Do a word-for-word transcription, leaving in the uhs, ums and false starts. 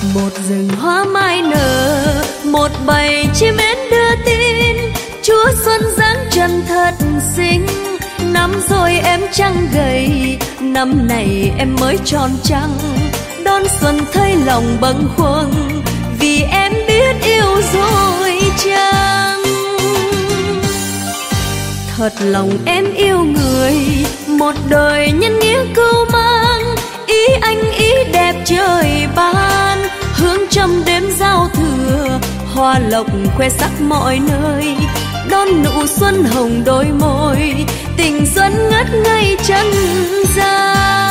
Một rừng hoa mai nở, một bầy chim én đưa tin, Chúa xuân giáng trần thật xinh. Năm rồi em trăng gầy, năm này em mới tròn trăng, đón xuân thấy lòng bâng khuâng, vì em biết yêu rồi chăng. Thật lòng em yêu người, một đời nhân nghĩa cưu mang, ý anh ý đẹp trời ban, hương trăm đêm giao thừa, hoa lộc khoe sắc mọi nơi, đón nụ xuân hồng đôi môi, tình xuân ngất ngây chân gian.